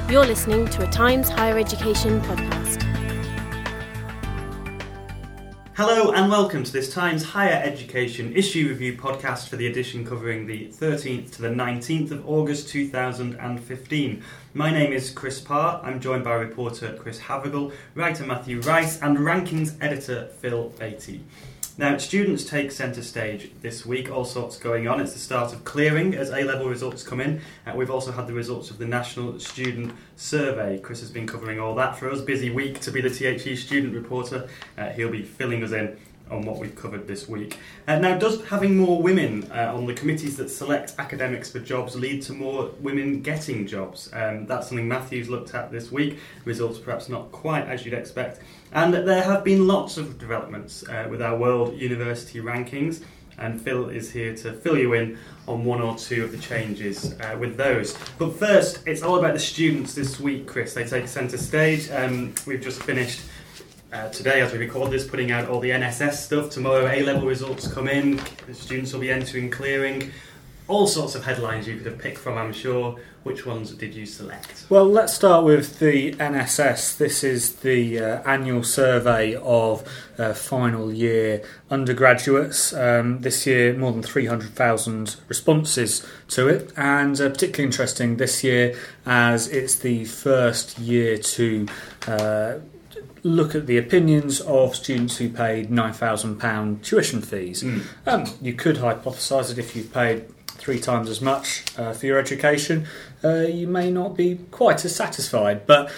You're listening to a Times Higher Education podcast. Hello and welcome to this Times Higher Education issue review podcast for the edition covering the 13th to the 19th of August 2015. My name is Chris Parr. I'm joined by reporter Chris Havergal, writer Matthew Rice and rankings editor Phil Beattie. Now, students take centre stage this week, all sorts going on. It's the start of clearing as A-level results come in. We've also had the results of the National Student Survey. Chris has been covering all that for us. Busy week to be the THE student reporter. He'll be filling us in on what we've covered this week. Now, does having more women on the committees that select academics for jobs lead to more women getting jobs? That's something Matthew's looked at this week. Results perhaps not quite as you'd expect. And there have been lots of developments with our World University Rankings, and Phil is here to fill you in on one or two of the changes with those. But first, it's all about the students this week, Chris. They take centre stage. We've just finished today, as we record this, putting out all the NSS stuff. Tomorrow, A-level results come in. The students will be entering clearing. All sorts of headlines you could have picked from, I'm sure. Which ones did you select? Well, let's start with the NSS. This is the annual survey of final year undergraduates. This year, more than 300,000 responses to it. And particularly interesting this year, as it's the first year to look at the opinions of students who paid £9,000 tuition fees. You could hypothesise that if you've paid 3 times as much for your education, you may not be quite as satisfied. But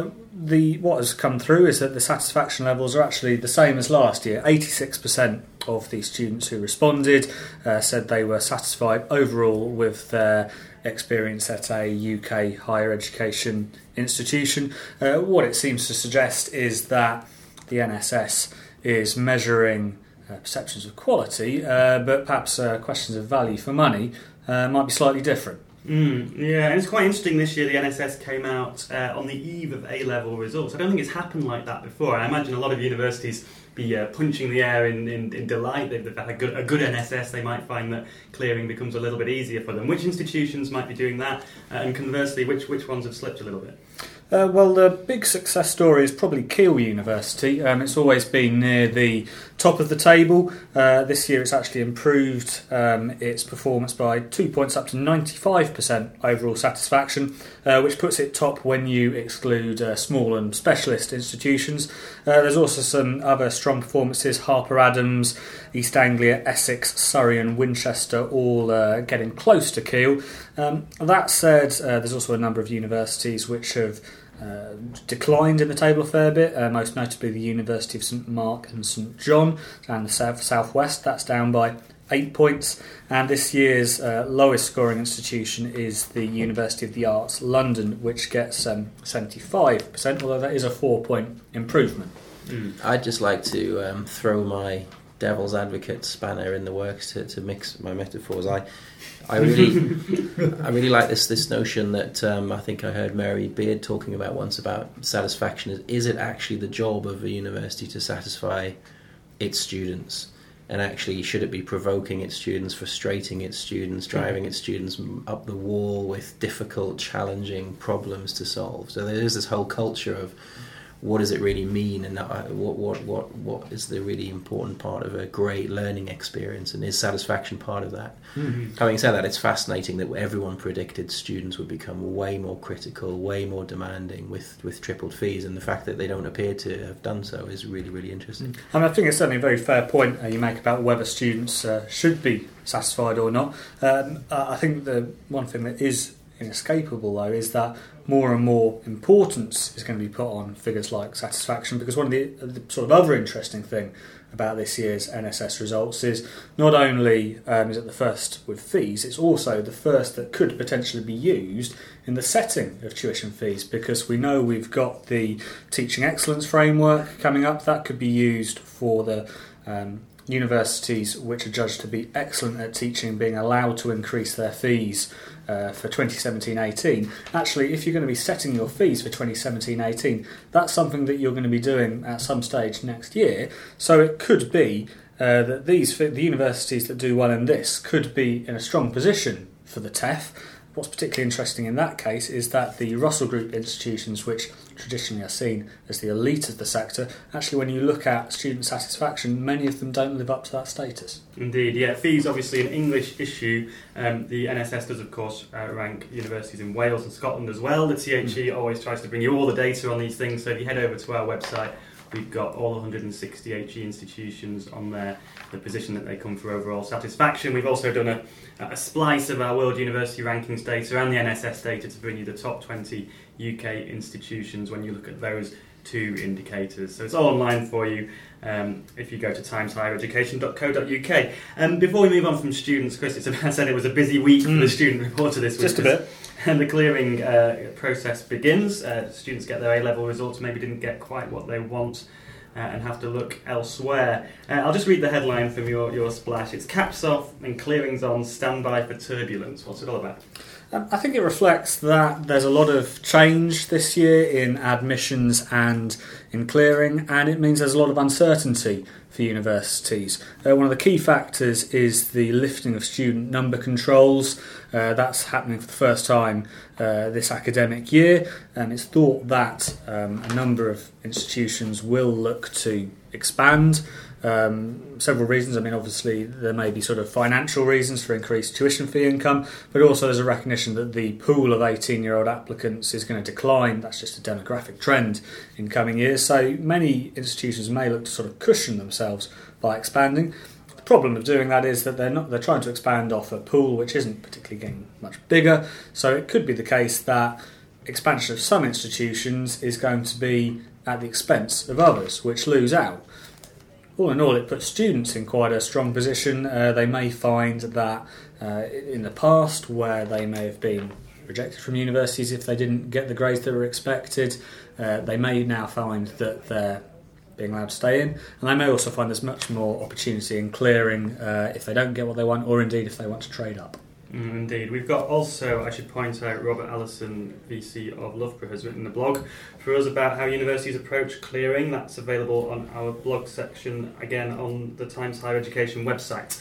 what has come through is that the satisfaction levels are actually the same as last year. 86% of the students who responded said they were satisfied overall with their experience at a UK higher education institution. What it seems to suggest is that the NSS is measuring perceptions of quality, but perhaps questions of value for money might be slightly different. Yeah, and it's quite interesting this year the NSS came out on the eve of A-level results. I don't think it's happened like that before. I imagine a lot of universities be punching the air in delight. They've had a good NSS. They might find that clearing becomes a little bit easier for them. Which institutions might be doing that? And conversely, which ones have slipped a little bit? Well, the big success story is probably Keele University. It's always been near the top of the table. This year it's actually improved its performance by 2 points up to 95% overall satisfaction, which puts it top when you exclude small and specialist institutions. There's also some other strong performances. Harper Adams, East Anglia, Essex, Surrey and Winchester all getting close to Keele. That said, there's also a number of universities which have declined in the table a fair bit, most notably the University of St Mark and St John and the southwest. That's down by 8 points, and this year's lowest scoring institution is the University of the Arts London, which gets 75%, although that is a 4-point improvement. I'd just like to throw my devil's advocate spanner in the works to mix my metaphors. I really like this notion that I think I heard Mary Beard talking about once about satisfaction. Is it actually the job of a university to satisfy its students? And actually, should it be provoking its students, frustrating its students, driving its students up the wall with difficult, challenging problems to solve? So there is this whole culture of what does it really mean, and what is the really important part of a great learning experience, and is satisfaction part of that? Having said that, it's fascinating that everyone predicted students would become way more critical, way more demanding with tripled fees, and the fact that they don't appear to have done so is really, really interesting. And I think it's certainly a very fair point you make about whether students should be satisfied or not. I think the one thing that is inescapable, though, is that more and more importance is going to be put on figures like satisfaction, because one of the sort of other interesting thing about this year's NSS results is not only is it the first with fees, it's also the first that could potentially be used in the setting of tuition fees, because we know we've got the Teaching Excellence Framework coming up. That could be used for the universities which are judged to be excellent at teaching being allowed to increase their fees for 2017-18. Actually, if you're going to be setting your fees for 2017-18, that's something that you're going to be doing at some stage next year. So it could be that the universities that do well in this could be in a strong position for the TEF. what's particularly interesting in that case is that the Russell Group institutions, which traditionally are seen as the elite of the sector, actually when you look at student satisfaction, many of them don't live up to that status. Indeed, yeah. Fees obviously an English issue. The NSS does of course rank universities in Wales and Scotland as well. The THE always tries to bring you all the data on these things, so if you head over to our website, we've got all 160 HE institutions on there, the position that they come for overall satisfaction. We've also done a splice of our World University Rankings data and the NSS data to bring you the top 20 UK institutions when you look at those two indicators. So it's all online for you if you go to timeshighereducation.co.uk. Before we move on from students, Chris, I said it was a busy week for the student reporter this week. Just a bit. And the clearing process begins. Students get their A-level results, maybe didn't get quite what they want and have to look elsewhere. I'll just read the headline from your splash. It's caps off and clearing's on, standby for turbulence. What's it all about? I think it reflects that there's a lot of change this year in admissions and in clearing, and it means there's a lot of uncertainty for universities. One of the key factors is the lifting of student number controls. That's happening for the first time this academic year, and it's thought that a number of institutions will look to expand. Several reasons. I mean, obviously there may be sort of financial reasons for increased tuition fee income, but also there's a recognition that the pool of 18-year-old applicants is going to decline. That's just a demographic trend in coming years. So many institutions may look to sort of cushion themselves by expanding. The problem of doing that is that they're trying to expand off a pool which isn't particularly getting much bigger. So it could be the case that expansion of some institutions is going to be at the expense of others, which lose out. All in all, it puts students in quite a strong position. They may find that in the past, where they may have been rejected from universities if they didn't get the grades that were expected, they may now find that they're being allowed to stay in, and they may also find there's much more opportunity in clearing if they don't get what they want, or indeed if they want to trade up. Indeed. We've got also, I should point out, Robert Allison, VC of Loughborough, has written a blog for us about how universities approach clearing. That's available on our blog section, again, on the Times Higher Education website.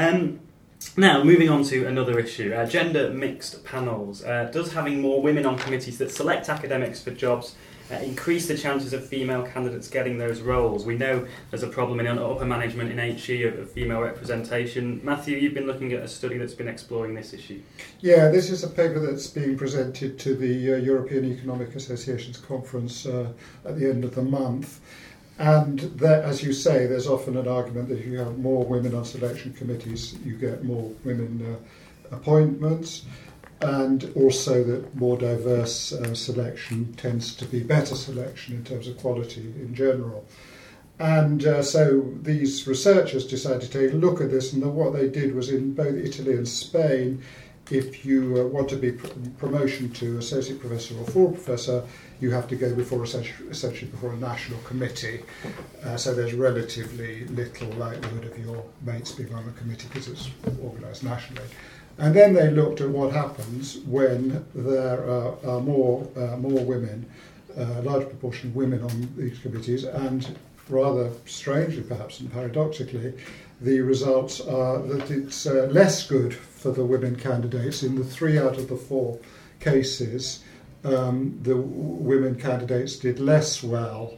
Now, moving on to another issue, gender mixed panels. Does having more women on committees that select academics for jobs increase the chances of female candidates getting those roles? We know there's a problem in upper management in HE of female representation. Matthew, you've been looking at a study that's been exploring this issue. Yeah, this is a paper that's being presented to the European Economic Association's conference at the end of the month. And there, as you say, there's often an argument that if you have more women on selection committees, you get more women appointments. And also that more diverse selection tends to be better selection in terms of quality in general. And so these researchers decided to take a look at this, and what they did was in both Italy and Spain, if you want to be promotion to associate professor or full professor, you have to go before essentially before a national committee. So there's relatively little likelihood of your mates being on the committee because it's organised nationally. And then they looked at what happens when there are more women, a large proportion of women on these committees, and rather strangely perhaps and paradoxically, the results are that it's less good for the women candidates. In the 3 out of the 4 cases, the women candidates did less well,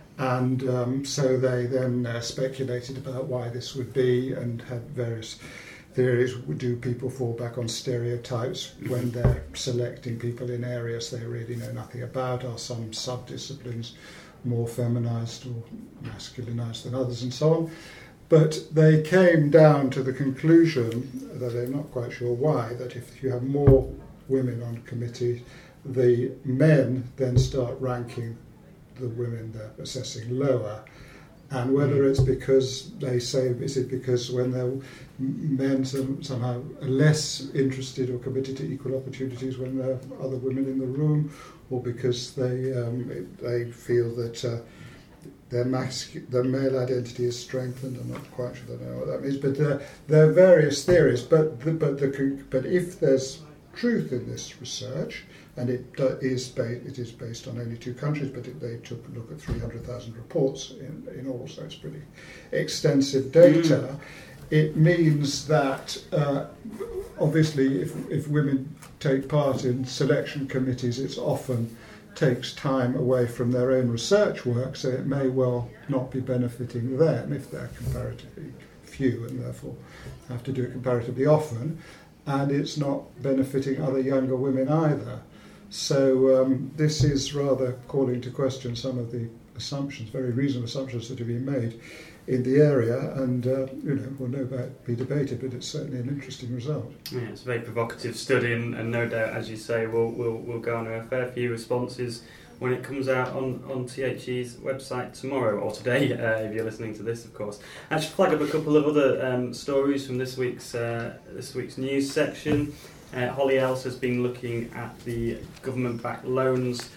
and so they then speculated about why this would be and had various theories. Do people fall back on stereotypes when they're selecting people in areas they really know nothing about? Are some subdisciplines more feminised or masculinised than others, and so on? But they came down to the conclusion, that they're not quite sure why, that if you have more women on committee, the men then start ranking the women they're assessing lower. And whether it's because they say, is it because when they're men somehow less interested or committed to equal opportunities when there are other women in the room, or because they feel that their male identity is strengthened? I'm not quite sure they know what that means, but there are various theories. But if there's truth in this research, and it is based on only 2 countries, but they took a look at 300,000 reports in all, so it's pretty extensive data. it means that obviously if women take part in selection committees, it often takes time away from their own research work, so it may well not be benefiting them if they're comparatively few and therefore have to do it comparatively often, and it's not benefiting other younger women either. So this is rather calling to question some of the assumptions, very reasonable assumptions that have been made in the area, and will no doubt be debated, but it's certainly an interesting result. Yeah, it's a very provocative study, and no doubt, as you say, we'll garner a fair few responses when it comes out on THE's website tomorrow, or today, if you're listening to this, of course. I should flag up a couple of other stories from this week's news section. Holly Else has been looking at the government-backed loans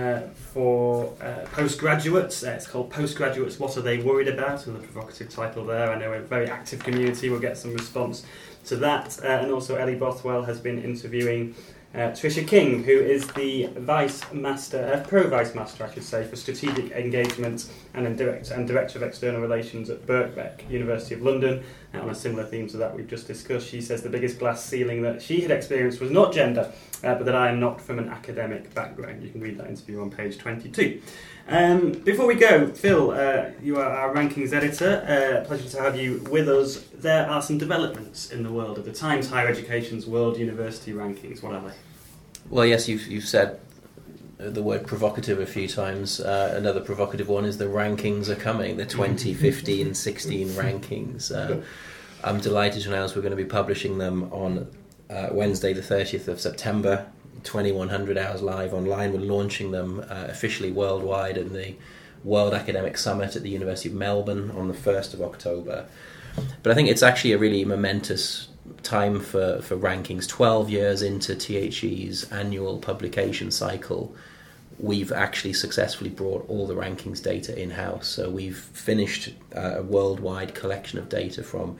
for postgraduates. It's called Postgraduates, What Are They Worried About? Another provocative title there. I know a very active community will get some response to that. And also Ellie Bothwell has been interviewing Tricia King, who is the Pro-Vice Master, I should say, for Strategic Engagement and Director of External Relations at Birkbeck, University of London. On a similar theme to that we've just discussed, she says the biggest glass ceiling that she had experienced was not gender, but that I am not from an academic background. You can read that interview on page 22. Before we go, Phil, you are our rankings editor. Pleasure to have you with us. There are some developments in the world of the Times Higher Education's World University Rankings. What are they? Well, yes, you've said the word provocative a few times. Another provocative one is the rankings are coming, the 2015-16 rankings. I'm delighted to announce we're going to be publishing them on Wednesday the 30th of September, 2100 hours live online. We're launching them officially worldwide in the World Academic Summit at the University of Melbourne on the 1st of October. But I think it's actually a really momentous time for rankings. 12 years into THE's annual publication cycle, we've actually successfully brought all the rankings data in-house. So we've finished a worldwide collection of data from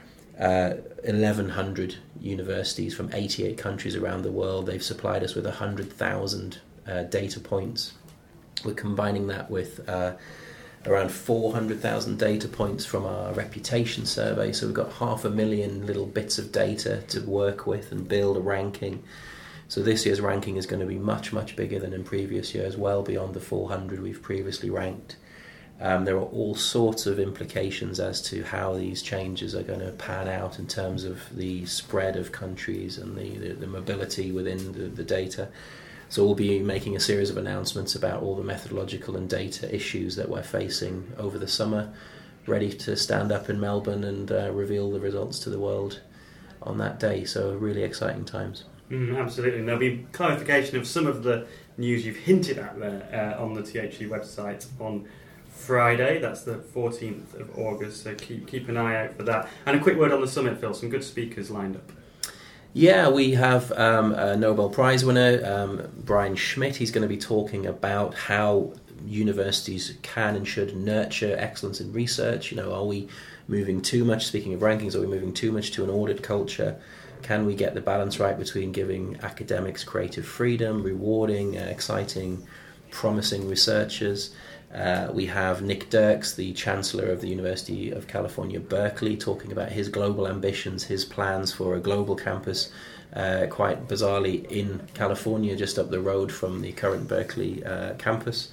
1,100 universities from 88 countries around the world. They've supplied us with 100,000 data points. We're combining that with around 400,000 data points from our reputation survey. So we've got 500,000 little bits of data to work with and build a ranking. So this year's ranking is going to be much, much bigger than in previous years, well beyond the 400 we've previously ranked. There are all sorts of implications as to how these changes are going to pan out in terms of the spread of countries and the mobility within the data. So we'll be making a series of announcements about all the methodological and data issues that we're facing over the summer, ready to stand up in Melbourne and reveal the results to the world on that day. So really exciting times. Absolutely. And there'll be clarification of some of the news you've hinted at there on the THE website on Friday. That's the 14th of August, so keep an eye out for that. And a quick word on the summit, Phil. Some good speakers lined up. Yeah, we have a Nobel Prize winner, Brian Schmidt. He's going to be talking about how universities can and should nurture excellence in research. You know, are we moving too much, speaking of rankings, are we moving too much to an audit culture? Can we get the balance right between giving academics creative freedom, rewarding, exciting, promising researchers? We have Nick Dirks, the Chancellor of the University of California, Berkeley, talking about his global ambitions, his plans for a global campus, quite bizarrely in California, just up the road from the current Berkeley campus.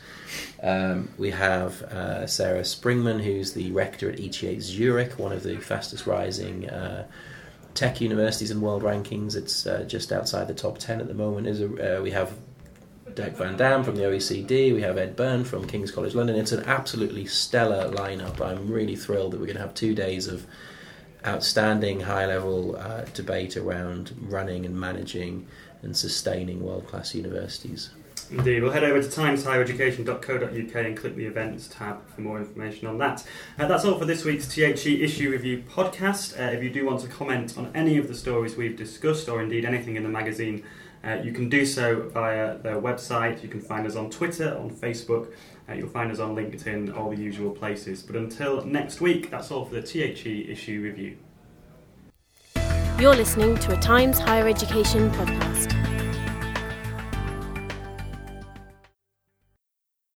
We have Sarah Springman, who's the rector at ETH Zurich, one of the fastest rising tech universities in world rankings. It's just outside the top 10 at the moment. We have Dirk Van Dam from the OECD, we have Ed Byrne from King's College London. It's an absolutely stellar lineup. I'm really thrilled that we're going to have 2 days of outstanding high-level debate around running and managing and sustaining world-class universities. Indeed. We'll head over to timeshighereducation.co.uk and click the events tab for more information on that. That's all for this week's THE Issue Review podcast. If you do want to comment on any of the stories we've discussed, or indeed anything in the magazine, you can do so via their website. You can find us on Twitter, on Facebook. You'll find us on LinkedIn, all the usual places. But until next week, that's all for the THE Issue Review. You're listening to a Times Higher Education podcast.